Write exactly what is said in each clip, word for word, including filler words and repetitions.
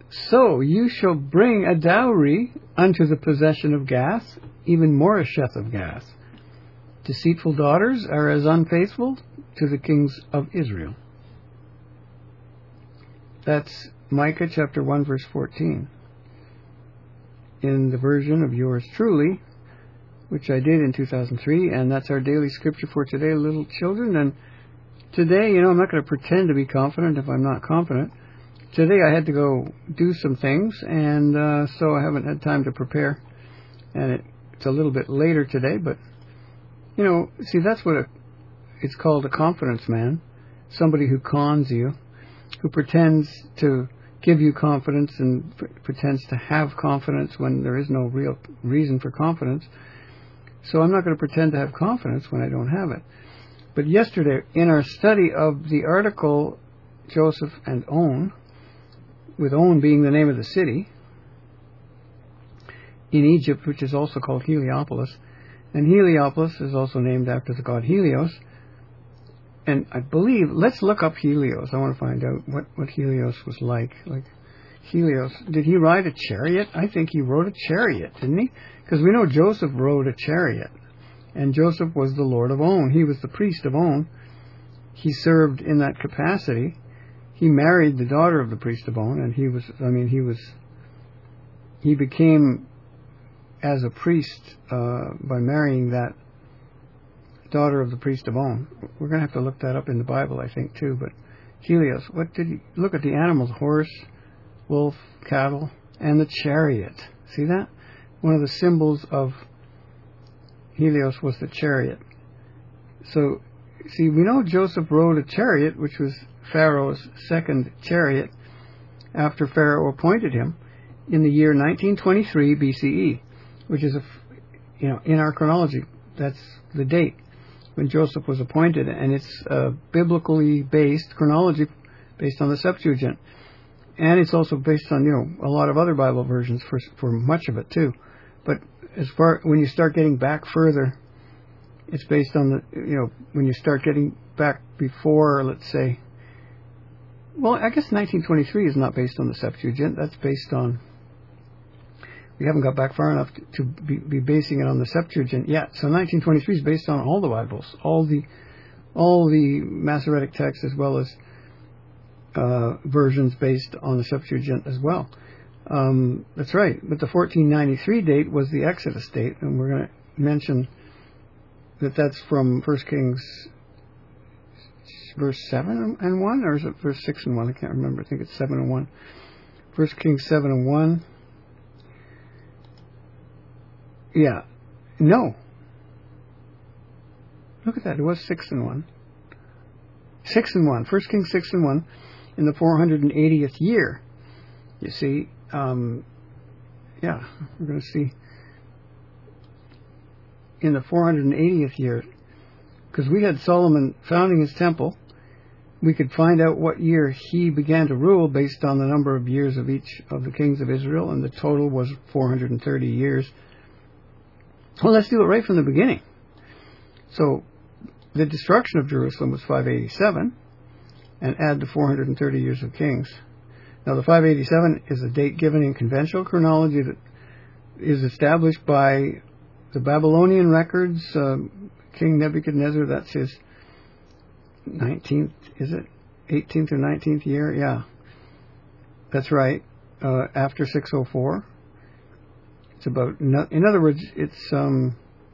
So you shall bring a dowry unto the possession of Gath, even Moresheth of Gath. Deceitful daughters are as unfaithful to the kings of Israel. That's Micah chapter one, verse fourteen. In the version of yours truly, which I did in two thousand three, and that's our daily scripture for today, little children. And today, you know, I'm not going to pretend to be confident if I'm not confident. Today I had to go do some things, and uh, so I haven't had time to prepare. And it, it's a little bit later today, but, you know, see, that's what a, it's called, a confidence man. Somebody who cons you, who pretends to give you confidence and pr- pretends to have confidence when there is no real reason for confidence. So I'm not going to pretend to have confidence when I don't have it. But yesterday, in our study of the article Joseph and On, with On being the name of the city in Egypt, which is also called Heliopolis, and Heliopolis is also named after the god Helios. And I believe, let's look up Helios. I want to find out what, what Helios was like. Like Helios, did he ride a chariot? I think he rode a chariot, didn't he? Because we know Joseph rode a chariot. And Joseph was the Lord of On. He was the priest of On. He served in that capacity. He married the daughter of the priest of On, and he was, I mean, he was, he became, as a priest, uh, by marrying that daughter of the priest of On. We're going to have to look that up in the Bible, I think, too. But Helios, what did he, look at the animals, horse, wolf, cattle, and the chariot. See that? One of the symbols of Helios was the chariot. So, see, we know Joseph rode a chariot, which was Pharaoh's second chariot, after Pharaoh appointed him in the year nineteen twenty-three B C E, which is, a, you know, in our chronology, that's the date when Joseph was appointed, and it's a biblically based chronology based on the Septuagint, and it's also based on, you know, a lot of other Bible versions for for much of it too. But as far when you start getting back further, it's based on the, you know, when you start getting back before, let's say, well, I guess nineteen twenty-three is not based on the Septuagint. That's based on, we haven't got back far enough to, to be, be basing it on the Septuagint yet. So nineteen twenty-three is based on all the Bibles, all the all the Masoretic texts, as well as uh, versions based on the Septuagint as well. Um, that's right. But the fourteen ninety-three date was the Exodus date, and we're going to mention that that's from First Kings verse seven and one, or is it verse six and one? I can't remember. I think it's seven and one. First Kings seven and one. Yeah. No. Look at that. It was six and one. Six and one. First Kings six and one in the four hundred eightieth year. You see, um, yeah, we're going to see in the four hundred eightieth year, because we had Solomon founding his temple. We could find out what year he began to rule based on the number of years of each of the kings of Israel, and the total was four hundred thirty years. Well, let's do it right from the beginning. So, the destruction of Jerusalem was five eighty-seven, and add the four hundred thirty years of kings. Now, the five eighty-seven is a date given in conventional chronology that is established by the Babylonian records. Uh, King Nebuchadnezzar, that's his nineteenth, is it? eighteenth or nineteenth year? Yeah. That's right. Uh, after six oh four. It's about, in other words, it's, um,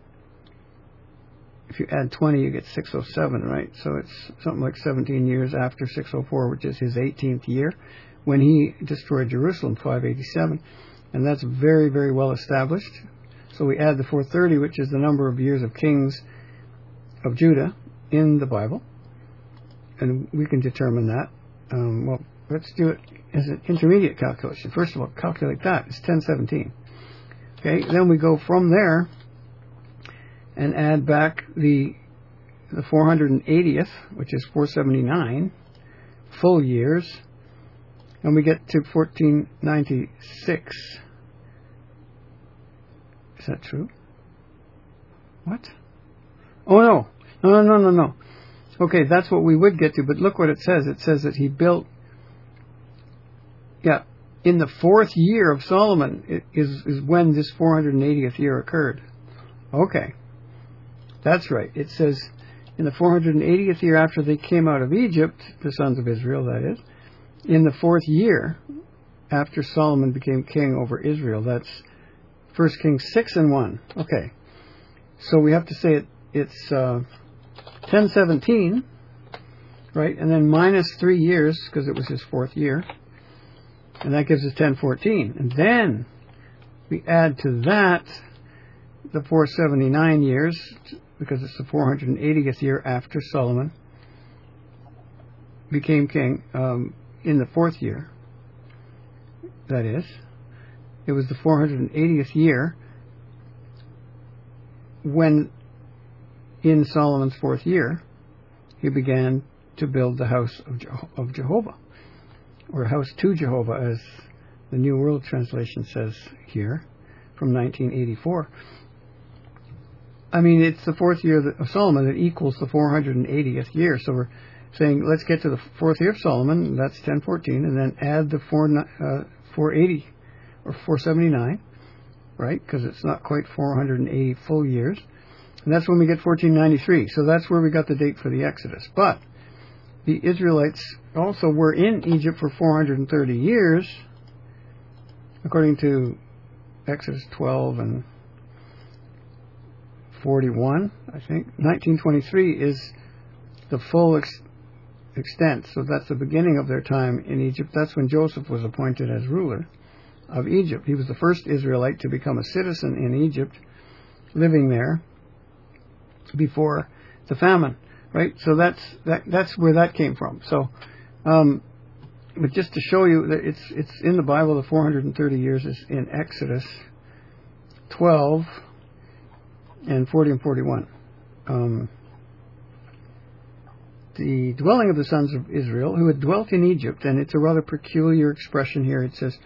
if you add twenty, you get six oh seven, right? So it's something like seventeen years after six oh four, which is his eighteenth year, when he destroyed Jerusalem, five eighty-seven. And that's very, very well established. So we add the four thirty, which is the number of years of kings of Judah in the Bible. And we can determine that. Um, well, let's do it as an intermediate calculation. First of all, calculate that. It's ten seventeen. Okay, then we go from there and add back the the four hundred eightieth, which is four seventy-nine, full years, and we get to fourteen ninety-six. Is that true? What? Oh, no. No, no, no, no, no. Okay, that's what we would get to, but look what it says. It says that he built, yeah, in the fourth year of Solomon is, is when this four hundred eightieth year occurred. Okay. That's right. It says in the four hundred eightieth year after they came out of Egypt, the sons of Israel, that is, in the fourth year after Solomon became king over Israel. That's First Kings six and one. Okay. So we have to say it, it's uh, ten seventeen, right? And then minus three years, because it was his fourth year. And that gives us ten fourteen. And then we add to that the four seventy-nine years, because it's the four hundred eightieth year after Solomon became king, um, in the fourth year. That is, it was the four hundred eightieth year when, in Solomon's fourth year, he began to build the house of, Je- of Jehovah, or house to Jehovah, as the New World Translation says here, from nineteen eighty-four. I mean, it's the fourth year of Solomon that equals the four hundred eightieth year. So we're saying, let's get to the fourth year of Solomon, that's ten fourteen, and then add the four, uh, four eighty, or four seventy-nine, right? Because it's not quite four hundred eighty full years. And that's when we get fourteen ninety-three. So that's where we got the date for the Exodus. But the Israelites also were in Egypt for four hundred thirty years, according to Exodus twelve and forty-one, I think. nineteen twenty-three is the full ex- extent. So that's the beginning of their time in Egypt. That's when Joseph was appointed as ruler of Egypt. He was the first Israelite to become a citizen in Egypt, living there before the famine, right? So that's that, that's where that came from. So, um, but just to show you that it's it's in the Bible, the four hundred thirty years is in Exodus twelve and forty and forty-one. Um, the dwelling of the sons of Israel who had dwelt in Egypt, and it's a rather peculiar expression here. It says,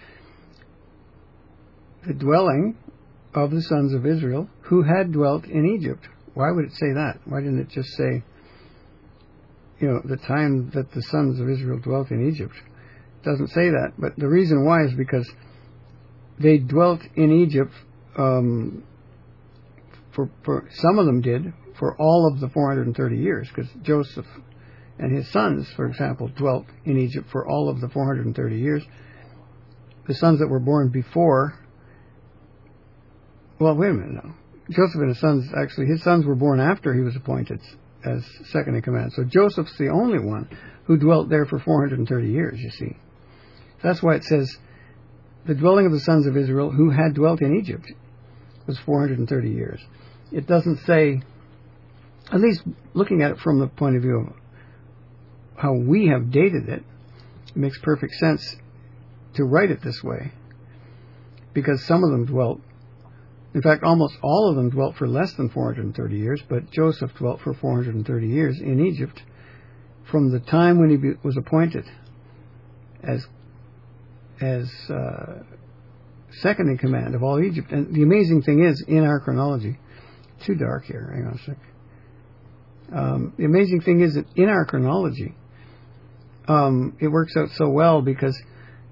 the dwelling of the sons of Israel who had dwelt in Egypt. Why would it say that? Why didn't it just say, you know, the time that the sons of Israel dwelt in Egypt? It doesn't say that, but the reason why is because they dwelt in Egypt, um, for, for some of them did, for all of the four hundred thirty years, because Joseph and his sons, for example, dwelt in Egypt for all of the four hundred thirty years. The sons that were born before, well, wait a minute now. Joseph and his sons, actually, his sons were born after he was appointed as second in command. So Joseph's the only one who dwelt there for four hundred thirty years, you see. That's why it says, the dwelling of the sons of Israel who had dwelt in Egypt was four hundred thirty years. It doesn't say, at least looking at it from the point of view of how we have dated it, it makes perfect sense to write it this way. Because some of them dwelt, in fact, almost all of them dwelt for less than four hundred thirty years, but Joseph dwelt for four hundred thirty years in Egypt from the time when he be, was appointed as as uh, second in command of all Egypt. And the amazing thing is, in our chronology, too dark here, hang on a sec. Um, the amazing thing is that in our chronology, um, it works out so well because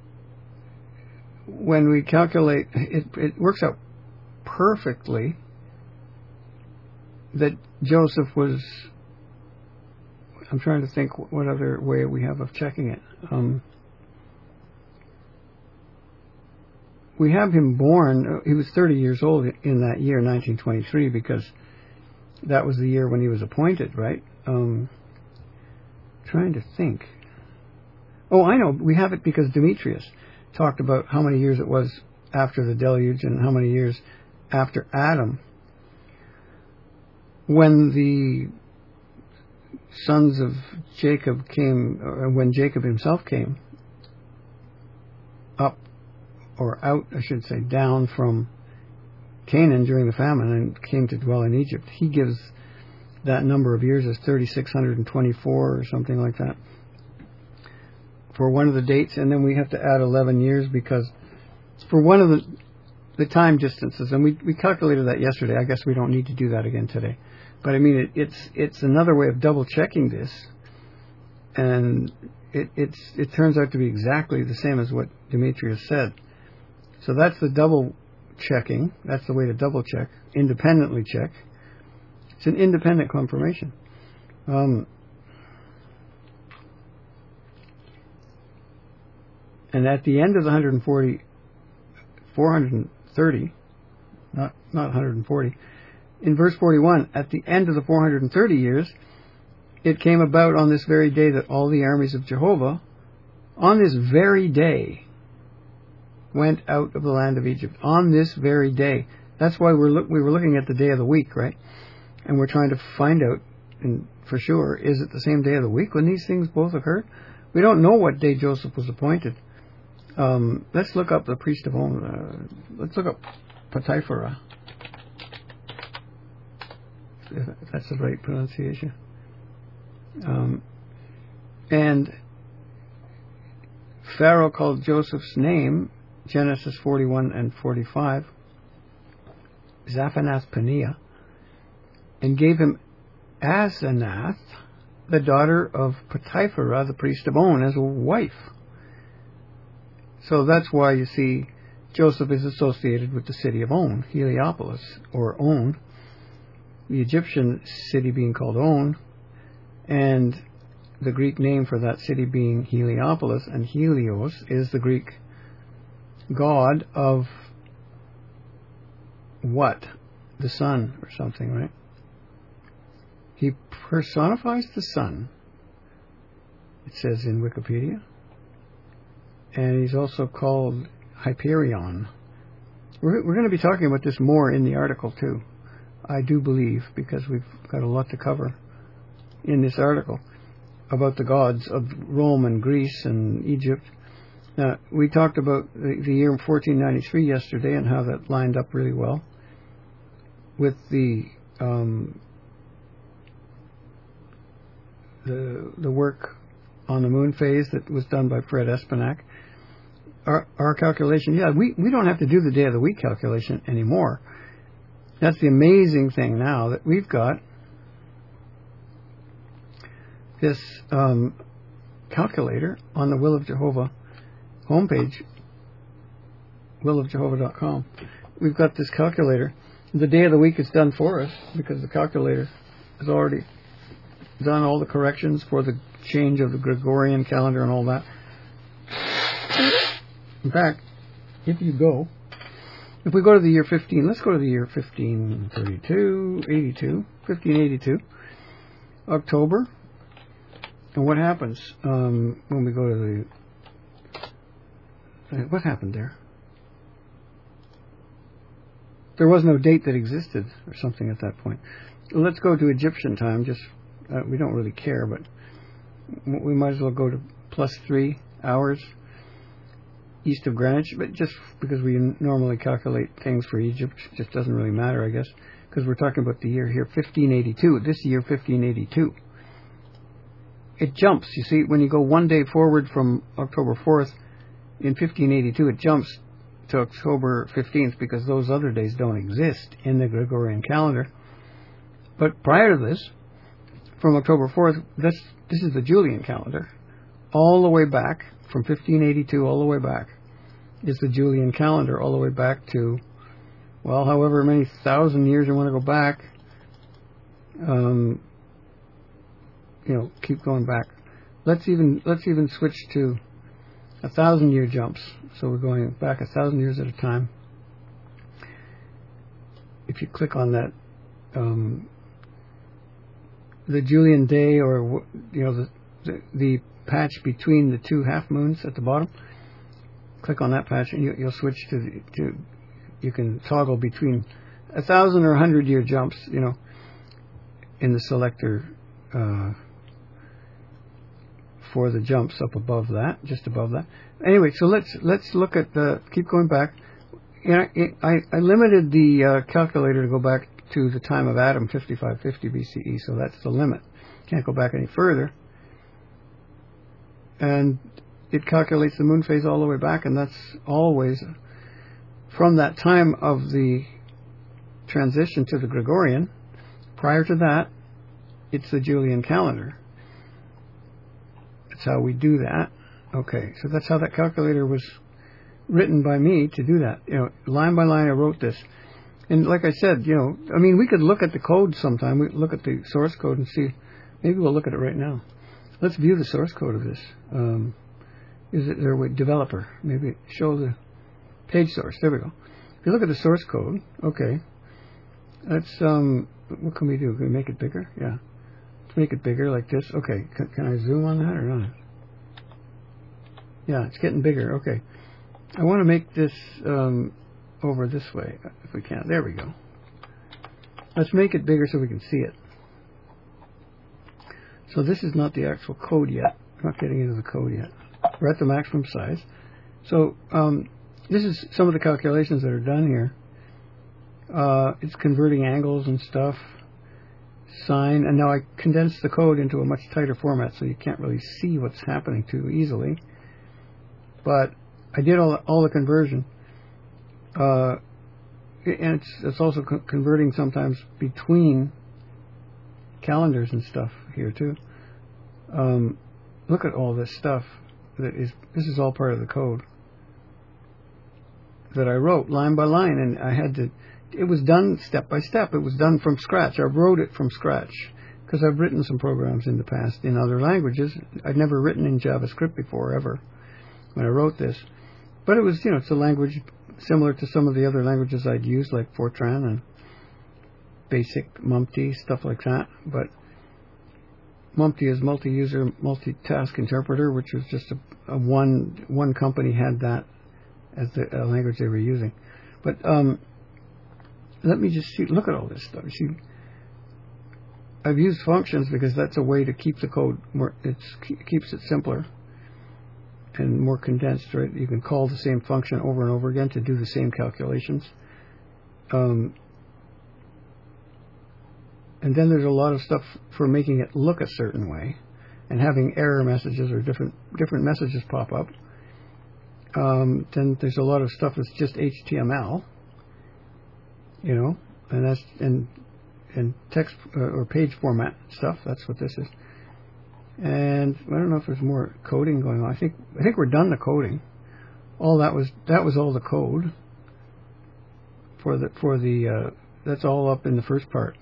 when we calculate, it, it works out perfectly that Joseph was, I'm trying to think what other way we have of checking it. Um, we have him born, he was thirty years old in that year, nineteen twenty-three, because that was the year when he was appointed, right? Um, trying to think. Oh, I know, we have it because Demetrius talked about how many years it was after the deluge and how many years after Adam when the sons of Jacob came, or when Jacob himself came up, or out, I should say, down from Canaan during the famine and came to dwell in Egypt. He gives that number of years as three thousand six hundred twenty-four or something like that for one of the dates, and then we have to add eleven years because for one of the the time distances, and we, we calculated that yesterday. I guess we don't need to do that again today. But I mean, it, it's it's another way of double checking this, and it it's it turns out to be exactly the same as what Demetrius said. So that's the double checking. That's the way to double check, independently check. It's an independent confirmation. Um, and at the end of the one hundred forty, four hundred thirty, not not one hundred forty, in verse forty-one, at the end of the four hundred thirty years, it came about on this very day that all the armies of Jehovah, on this very day, went out of the land of Egypt. On this very day. That's why we're look, we were looking at the day of the week, right? And we're trying to find out, and for sure, is it the same day of the week when these things both occurred? We don't know what day Joseph was appointed. Um, let's look up the priest of On. Uh, let's look up Potipharah, if that's the right pronunciation. Um, and Pharaoh called Joseph's name, Genesis forty-one and forty-five, Zaphanath Paneah, and gave him Asenath, the daughter of Potipharah, the priest of On, as a wife. So that's why you see Joseph is associated with the city of On, Heliopolis, or On, the Egyptian city being called On, and the Greek name for that city being Heliopolis, and Helios is the Greek god of what? The sun or something, right? He personifies the sun, it says in Wikipedia. And he's also called Hyperion. We're, we're going to be talking about this more in the article too, I do believe, because we've got a lot to cover in this article about the gods of Rome and Greece and Egypt. Now, we talked about the, the year fourteen ninety-three yesterday and how that lined up really well with the um, the the work on the moon phase that was done by Fred Espenak. Our, our calculation, yeah, we, we don't have to do the day of the week calculation anymore. That's the amazing thing now, that we've got this um, calculator on the Will of Jehovah homepage, will of jehovah dot com. We've got this calculator. The day of the week is done for us because the calculator has already done all the corrections for the change of the Gregorian calendar and all that. In fact, if you go, if we go to the year fifteen, let's go to the year fifteen thirty-two, eighty-two, fifteen eighty-two, October, and what happens um, when we go to the, what happened there? There was no date that existed or something at that point. Let's go to Egyptian time, just, uh, we don't really care, but we might as well go to plus three hours east of Greenwich, but just because we normally calculate things for Egypt, it just doesn't really matter, I guess, because we're talking about the year here, fifteen eighty-two, this year, fifteen eighty-two. It jumps, you see, when you go one day forward from October fourth, in fifteen eighty-two, it jumps to October fifteenth, because those other days don't exist in the Gregorian calendar. But prior to this, from October fourth, this, this is the Julian calendar, all the way back, from fifteen eighty-two all the way back, is the Julian calendar, all the way back to, well, however many thousand years you want to go back, um, you know, keep going back. Let's even let's even switch to a thousand year jumps. So we're going back a thousand years at a time. If you click on that, um, the Julian day, or you know, the the, the patch between the two half moons at the bottom, click on that patch and you, you'll switch to, the, to you can toggle between a thousand or a hundred year jumps, you know, in the selector uh, for the jumps up above that, just above that. Anyway, so let's let's look at the, keep going back. You know, I, I limited the uh, calculator to go back to the time of Adam, fifty-five fifty B C E, so that's the limit. Can't go back any further. And it calculates the moon phase all the way back, and that's always from that time of the transition to the Gregorian. Prior to that, it's the Julian calendar. That's how we do that. Okay, so that's how that calculator was written by me to do that. You know, line by line I wrote this. And like I said, you know, I mean, we could look at the code sometime. We look at the source code and see. Maybe we'll look at it right now. Let's view the source code of this. Um, is it there with developer? Maybe show the page source. There we go. If you look at the source code, okay. That's, um, what can we do? Can we make it bigger? Yeah. Let's make it bigger like this. Okay. Can, can I zoom on that or not? Yeah, it's getting bigger. Okay. I want to make this um, over this way, if we can. There we go. Let's make it bigger so we can see it. So this is not the actual code yet. I'm not getting into the code yet. We're at the maximum size. So um, this is some of the calculations that are done here. Uh, it's converting angles and stuff, sine, and now I condensed the code into a much tighter format so you can't really see what's happening too easily. But I did all, all the conversion. Uh, and it's, it's also co converting sometimes between calendars and stuff here too. Um, look at all this stuff that is, this is all part of the code that I wrote line by line, and I had to, it was done step by step. It was done from scratch. I wrote it from scratch because I've written some programs in the past in other languages. I'd never written in JavaScript before ever when I wrote this. But it was, you know, it's a language similar to some of the other languages I'd used, like Fortran and basic Mumti, stuff like that. But Mumti is multi-user, multitask interpreter, which was just a, a one one company had that as the uh, language they were using. But um, let me just see. Look at all this stuff. See, I've used functions because that's a way to keep the code more. It keeps it simpler and more condensed, right? You can call the same function over and over again to do the same calculations. Um, and then there's a lot of stuff for making it look a certain way and having error messages or different different messages pop up. Um, then there's a lot of stuff that's just H T M L, you know, and that's and and text uh, or page format stuff. That's what this is. And I don't know if there's more coding going on. I think I think we're done the coding. All that was that was all the code for the for the uh, that's all up in the first part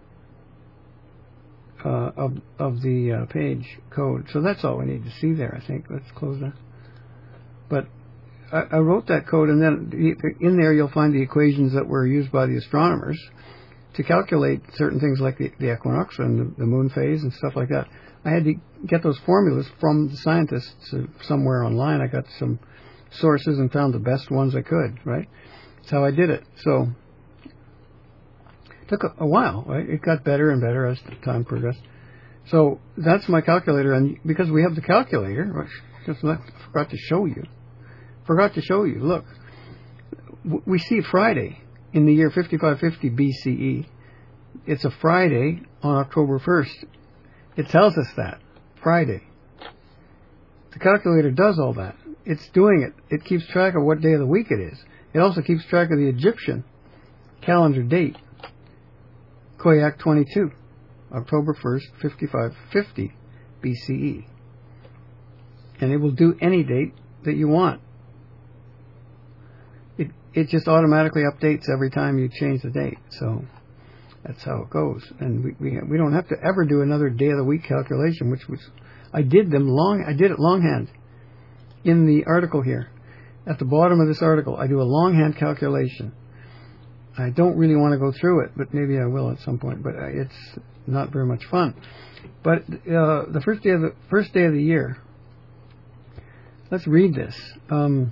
uh, of of the uh, page code. So that's all we need to see there. I think. Let's close that. But I, I wrote that code, and then in there you'll find the equations that were used by the astronomers to calculate certain things like the, the equinox and the, the moon phase and stuff like that. I had to get those formulas from the scientists uh, somewhere online. I got some sources and found the best ones I could, right? That's how I did it. So it took a, a while, right? It got better and better as time progressed. So that's my calculator, and because we have the calculator, which just I forgot to show you. Forgot to show you. Look, we see Friday in the year fifty-five fifty B C E. It's a Friday on October first. It tells us that. Friday. The calculator does all that. It's doing it. It keeps track of what day of the week it is. It also keeps track of the Egyptian calendar date. Koyak twenty-two. October first, fifty-five fifty B C E. And it will do any date that you want. It, it just automatically updates every time you change the date. So that's how it goes. And we, we, we don't have to ever do another day of the week calculation, which was, I did them long, I did it longhand in the article here. At the bottom of this article, I do a longhand calculation. I don't really want to go through it, but maybe I will at some point, but it's not very much fun. But uh, the first day of the first day of the year, let's read this. Um,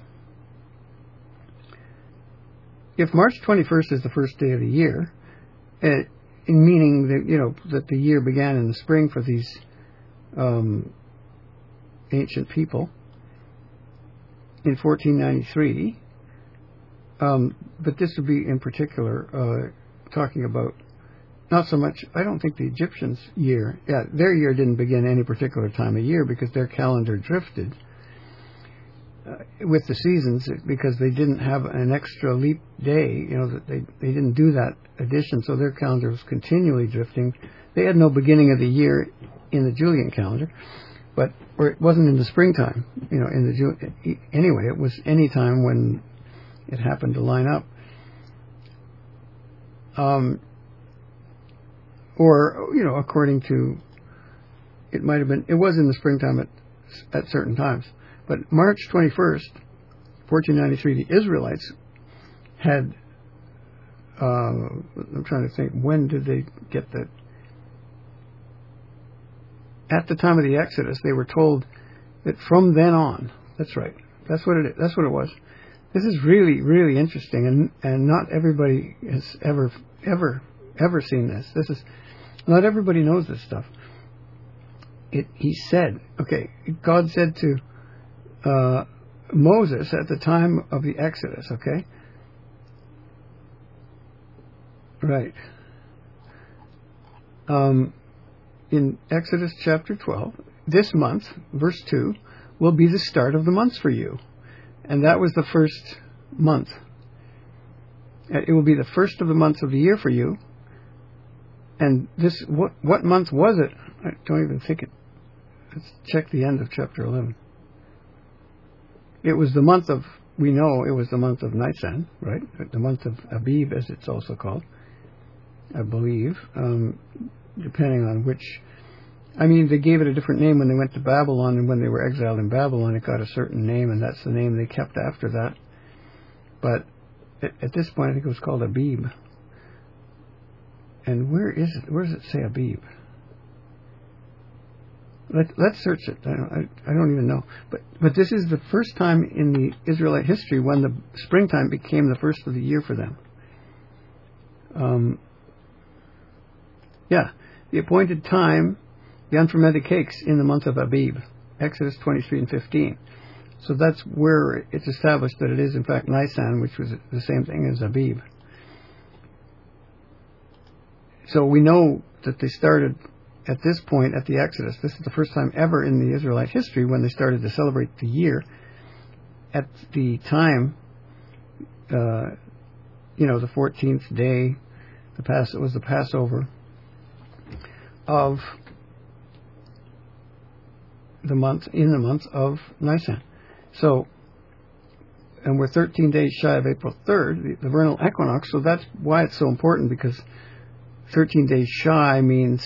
if March twenty-first is the first day of the year, it, in meaning that you know that the year began in the spring for these um, ancient people in fourteen ninety-three, um, but this would be in particular uh, talking about not so much. I don't think the Egyptians' year, yeah, their year didn't begin any particular time of year because their calendar drifted uh, with the seasons because they didn't have an extra leap day. You know that they they didn't do that addition, so their calendar was continually drifting. They had no beginning of the year in the Julian calendar, but or it wasn't in the springtime, you know, in the June, anyway, it was any time when it happened to line up. Um, or, you know, according to, it might have been, it was in the springtime at, at certain times. But March twenty-first, fourteen ninety-three, the Israelites had, uh, I'm trying to think, when did they get that? At the time of the Exodus, they were told that from then on, that's right, that's what it, that's what it was. This is really, really interesting, and and not everybody has ever, ever, ever seen this. This is, not everybody knows this stuff. It, he said, okay, God said to uh, Moses at the time of the Exodus, okay? Right. Um, in Exodus chapter twelve, this month, verse two, will be the start of the months for you. And that was the first month. It will be the first of the months of the year for you. And this, what, what month was it? I don't even think it. Let's check the end of chapter eleven. It was the month of, we know it was the month of Nisan, right? The month of Abib, as it's also called, I believe, um, depending on which. I mean, they gave it a different name when they went to Babylon, and when they were exiled in Babylon, it got a certain name, and that's the name they kept after that. But at, at this point, I think it was called Abib. And where is it? Where does it say Abib? Let, let's search it. I don't, I, I don't even know. But but this is the first time in the Israelite history when the springtime became the first of the year for them. Um, yeah, the appointed time, the unfermented cakes in the month of Abib, Exodus twenty-three and fifteen. So that's where it's established that it is in fact Nisan, which was the same thing as Abib. So we know that they started at this point at the Exodus. This is the first time ever in the Israelite history when they started to celebrate the year at the time, uh, you know, the fourteenth day, the Pass, it was the Passover of the month, in the month of Nisan. So, and we're thirteen days shy of April third, the, the vernal equinox, so that's why it's so important, because thirteen days shy means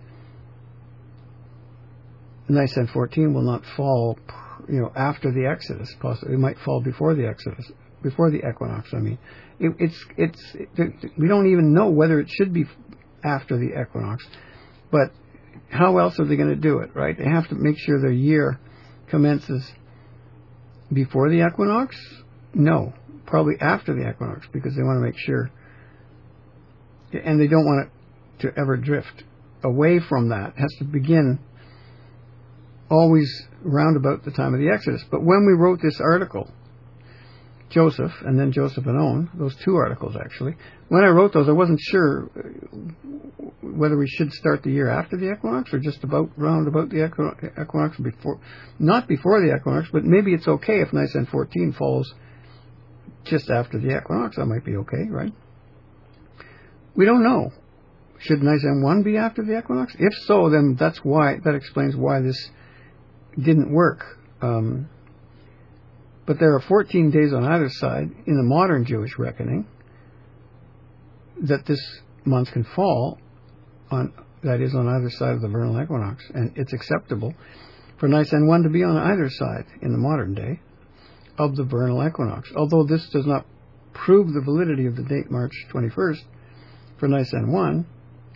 Nisan fourteen will not fall, you know, after the Exodus. Possibly it might fall before the Exodus, before the equinox. I mean, it, it's it's it, we don't even know whether it should be after the equinox, but how else are they going to do it, right? They have to make sure their year commences before the equinox. No, probably after the equinox, because they want to make sure, and they don't want it to ever drift away from that. It has to begin always round about the time of the Exodus. But when we wrote this article, Joseph, and then Joseph and Owen, those two articles actually, when I wrote those, I wasn't sure whether we should start the year after the equinox or just about round about the equinox, before, not before the equinox, but maybe it's okay if Nisan fourteen falls just after the equinox. That might be okay, right? We don't know. Should Nisan one be after the equinox? If so, then that's why, that explains why this didn't work. Um, but there are fourteen days on either side in the modern Jewish reckoning that this month can fall on, that is on either side of the vernal equinox, and it's acceptable for Nisan one to be on either side in the modern day of the vernal equinox. Although this does not prove the validity of the date March twenty-first for Nisan one,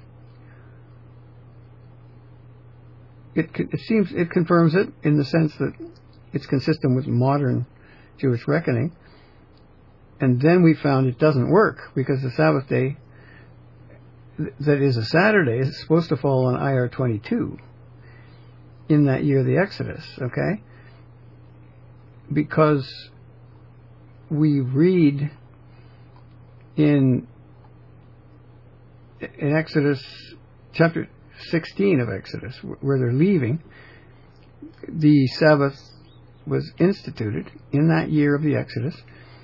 It, it seems it confirms it in the sense that it's consistent with modern Jewish reckoning. And then we found it doesn't work, because the Sabbath day, that is a Saturday, is supposed to fall on I R twenty-two in that year of the Exodus, okay? Because we read in, in Exodus chapter sixteen of Exodus, where they're leaving, the Sabbath was instituted in that year of the Exodus.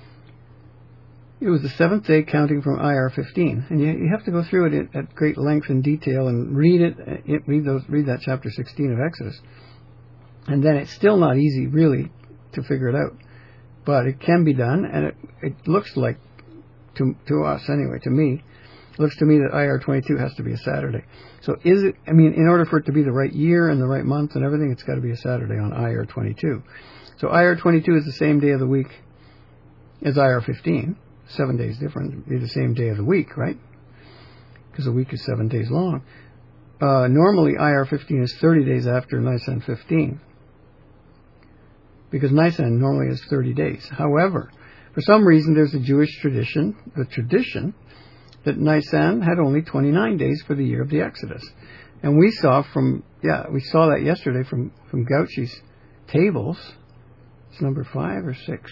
It was the seventh day counting from I R fifteen, and you, you have to go through it at great length and detail and read it, read those, read that chapter sixteen of Exodus. And then it's still not easy, really, to figure it out. But it can be done, and it, it looks like, to to us anyway, to me, it looks to me that I R twenty-two has to be a Saturday. So is it, I mean, in order for it to be the right year and the right month and everything, it's got to be a Saturday on I R twenty-two. So I R twenty-two is the same day of the week as I R fifteen. Seven days different. It'd be the same day of the week, right? Because a week is seven days long. Uh, normally, I R fifteen is thirty days after Nisan fifteen. Because Nisan normally is thirty days. However, for some reason, there's a Jewish tradition, the tradition, that Nisan had only twenty-nine days for the year of the Exodus. And we saw from, yeah, we saw that yesterday from, from Gauchi's tables. It's number five or six.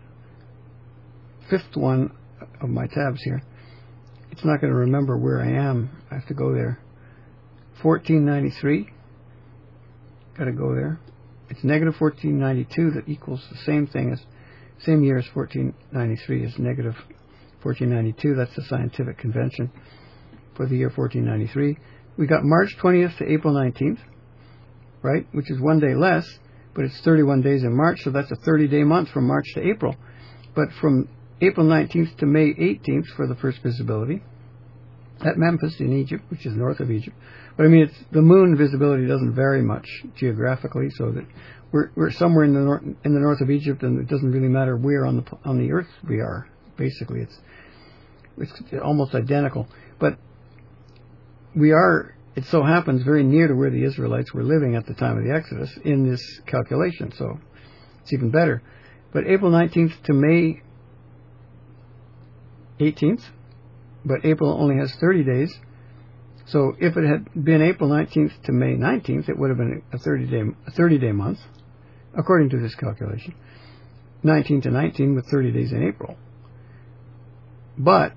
Fifth one of my tabs here. It's not going to remember where I am. I have to go there. fourteen ninety-three. Got to go there. It's negative fourteen ninety-two that equals the same thing as, same year as fourteen ninety-three is negative fourteen ninety-two. That's the scientific convention for the year fourteen ninety-three. We got March twentieth to April nineteenth, right? Which is one day less, but it's thirty-one days in March, so that's a thirty-day month from March to April. But from April nineteenth to May eighteenth for the first visibility at Memphis in Egypt, which is north of Egypt. But I mean, it's, the moon visibility doesn't vary much geographically, so that we're we're somewhere in the nor- in the north of Egypt, and it doesn't really matter where on the on the earth we are. Basically, it's it's almost identical. But we are, it so happens, very near to where the Israelites were living at the time of the Exodus in this calculation, so it's even better. But April nineteenth to May eighteenth, but April only has thirty days. So if it had been April nineteenth to May nineteenth, it would have been a thirty-day a thirty-day month, according to this calculation. nineteen to nineteen with thirty days in April. But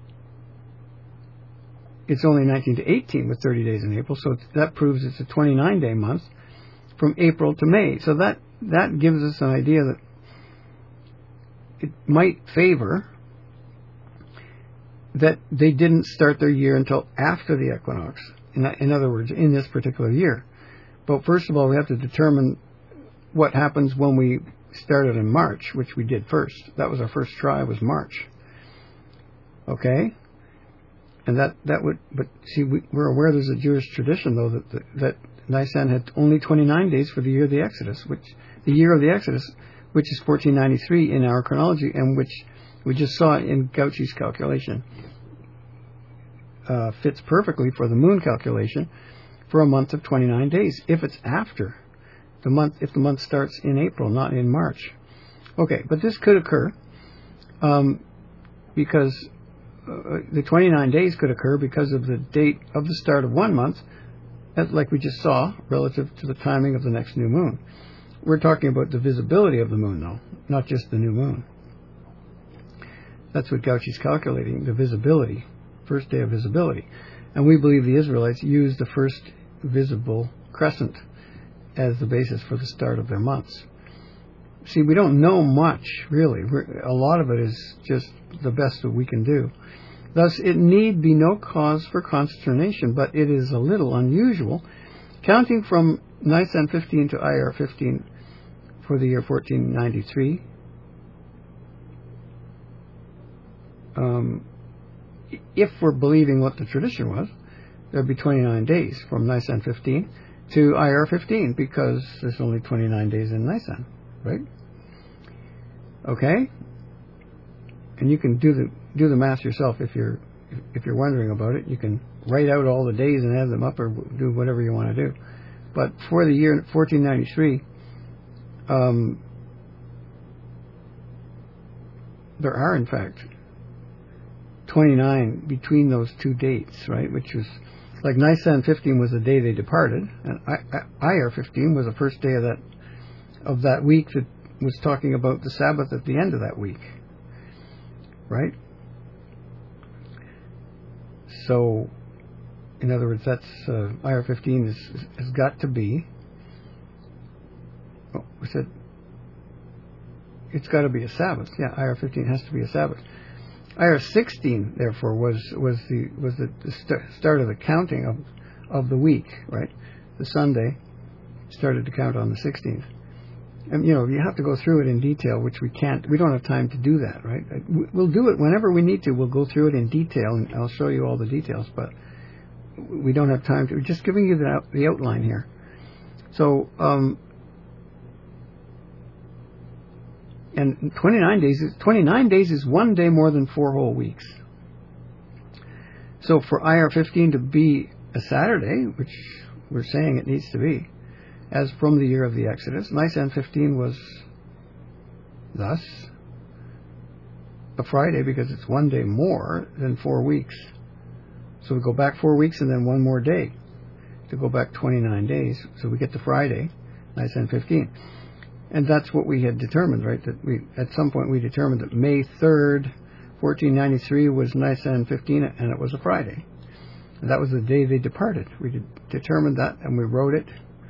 it's only nineteen to eighteen with thirty days in April, so that proves it's a twenty-nine day month from April to May. So that, that gives us an idea that it might favor that they didn't start their year until after the equinox. In, that, in other words, in this particular year. But first of all, we have to determine what happens when we started in March, which we did first. That was our first try, was March. Okay? And that, that would, but see, we, we're aware there's a Jewish tradition, though, that, that, that Nisan had only twenty-nine days for the year of the Exodus, which, the year of the Exodus, which is fourteen ninety-three in our chronology, and which we just saw in Gauchi's calculation. Uh, fits perfectly for the moon calculation for a month of twenty-nine days, if it's after the month, if the month starts in April, not in March. Okay, but this could occur um, because uh, the twenty-nine days could occur because of the date of the start of one month, as, like we just saw, relative to the timing of the next new moon. We're talking about the visibility of the moon, though, not just the new moon. That's what Gauchi's calculating, the visibility, first day of visibility. And we believe the Israelites used the first visible crescent as the basis for the start of their months. See, we don't know much, really. We're, a lot of it is just the best that we can do. Thus, it need be no cause for consternation, but it is a little unusual, counting from Nisan fifteen to I R fifteen for the year fourteen ninety-three. Um, if we're believing what the tradition was, there'd be twenty-nine days from Nisan fifteen to I R fifteen, because there's only twenty-nine days in Nisan, right? Okay? And you can do the do the math yourself if you're if you're wondering about it. You can write out all the days and add them up, or do whatever you want to do. But for the year fourteen ninety-three, um, there are in fact twenty-nine between those two dates, right? Which was like Nisan fifteen was the day they departed, and I R fifteen was the first day of that of that week that was talking about the Sabbath at the end of that week, right? So, in other words, that's uh, I R fifteen is, is, has got to be. Oh, we said it's got to be a Sabbath. Yeah, I R fifteen has to be a Sabbath. I R sixteen, therefore, was was the was the, the st- start of the counting of of the week, right? The Sunday started to count on the sixteenth. And, you know, you have to go through it in detail, which we can't. We don't have time to do that, right? We'll do it whenever we need to. We'll go through it in detail, and I'll show you all the details, but we don't have time to. We're just giving you the, the outline here. So, um, and twenty-nine days is, twenty-nine days is one day more than four whole weeks. So for I R fifteen to be a Saturday, which we're saying it needs to be, as from the year of the Exodus, Nisan fifteen was thus a Friday because it's one day more than four weeks. So we go back four weeks and then one more day to go back twenty-nine days. So we get to Friday, Nisan fifteen. And that's what we had determined, right? That we, at some point we determined that May third, fourteen ninety-three was Nisan fifteen, and it was a Friday. And that was the day they departed. We did, determined that, and we wrote it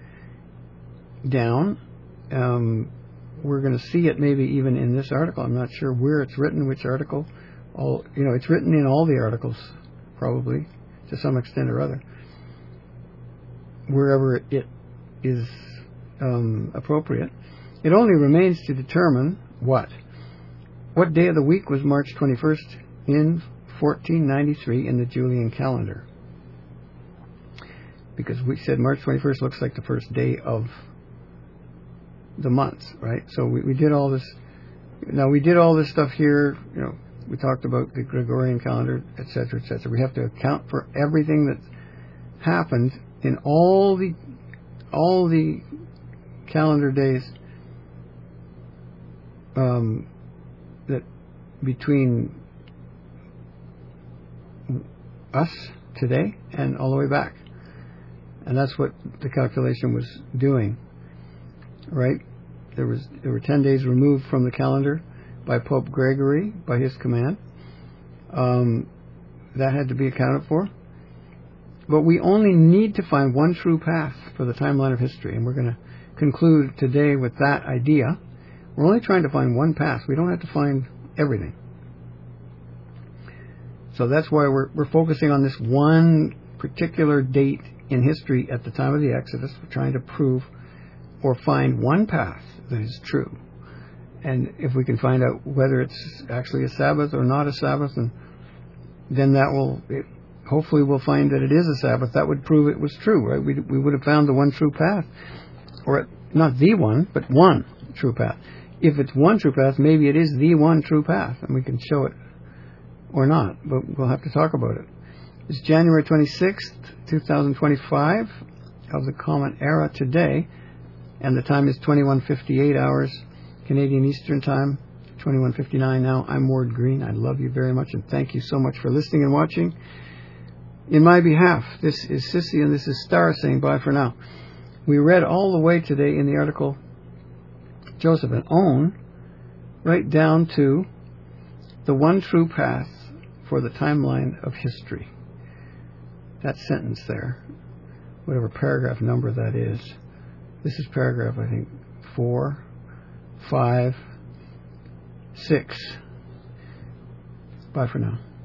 down. Um, we're going to see it maybe even in this article. I'm not sure where it's written, which article. All you know, it's written in all the articles, probably, to some extent or other, wherever it is um, appropriate. It only remains to determine what? What day of the week was March twenty-first in fourteen ninety-three in the Julian calendar? Because we said March twenty-first looks like the first day of the month, right? So we, we did all this. Now we did all this stuff here. You know, we talked about the Gregorian calendar, et cetera, et cetera. We have to account for everything that happened in all the all the calendar days um, that between us today and all the way back. And that's what the calculation was doing, right? There was there were ten days removed from the calendar by Pope Gregory, by his command. Um, that had to be accounted for. But we only need to find one true path for the timeline of history, and we're going to conclude today with that idea. We're only trying to find one path. We don't have to find everything. So that's why we're we're focusing on this one particular date in history at the time of the Exodus. We're trying to prove or find one path that is true. And if we can find out whether it's actually a Sabbath or not a Sabbath, and then that will, it, hopefully we'll find that it is a Sabbath. That would prove it was true, right? We we would have found the one true path. Or not the one, but one true path. If it's one true path, maybe it is the one true path, and we can show it or not, but we'll have to talk about it. It's January twenty-sixth, twenty twenty-five of the Common Era today, and the time is twenty-one fifty-eight hours Canadian Eastern Time, twenty-one fifty-nine now. I'm Ward Green. I love you very much, and thank you so much for listening and watching. In my behalf, this is Sissy, and this is Star saying bye for now. We read all the way today in the article Joseph and Owen, right down to the one true path for the timeline of history. That sentence there, whatever paragraph number that is. This is paragraph, I think, four, five, six. Bye for now.